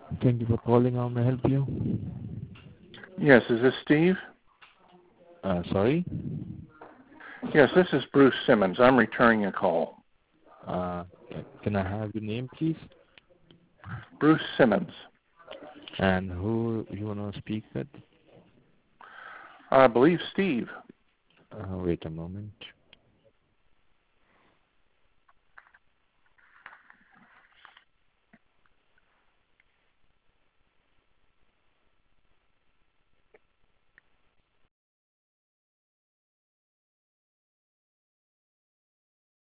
Thank you for calling. How may I help you? Yes, is this Steve? Sorry? Yes, this is Bruce Simmons. I'm returning a call. Uh, can I have your name, please? Bruce Simmons. And who you want to speak with? I believe Steve. Wait a moment.